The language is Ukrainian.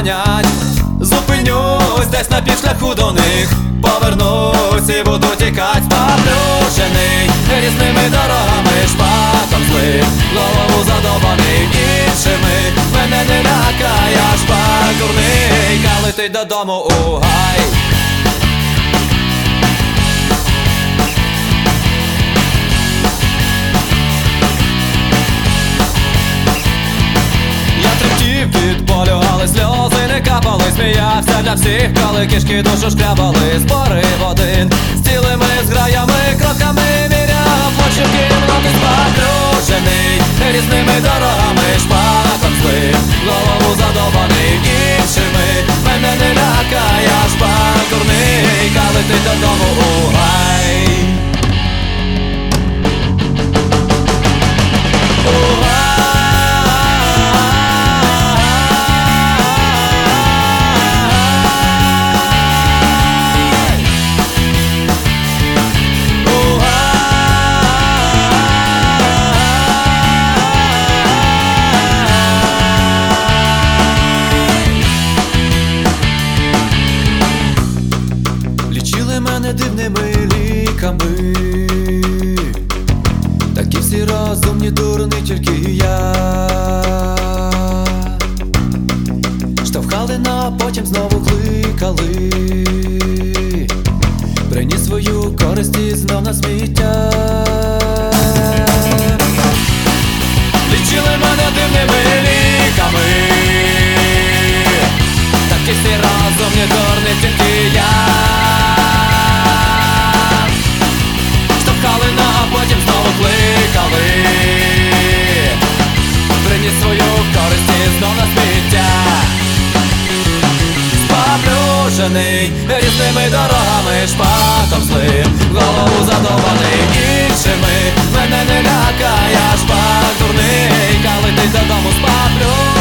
манять. Зупинюсь десь на півшляху до них, повернусь і буду тікать. Поплюжений різними дорогами, шпаком злив, голову задовбаний іншими. Мене не лякає, аж пакурний, летить додому у гай. Від болю, але сльози не капали. Сміявся для всіх, коли кишки душу шкрябали. Зборив один з цілими зграями, кроками міряв площу кімнати. Споплюжений різними дорогами, шпаком злив, голову задовбаний іншими. Мене не лякає, аж пакурний, летить додому у гай. Мене дивними ліками, такі всі розумні, дурні, тільки я. Штовхали, а потім знову кликали. Приніс свою користь і знов на сміття. Лічили мене дивними ліками, такі всі розумні, дурні, тільки я. Потім знову кликали, приніс свою користь і знов на сміття. Споплюжений різними дорогами, шпаком злив, голову задовбаний іншими. Мене не лякає, аж пак дурний, летить додому. Споплюжений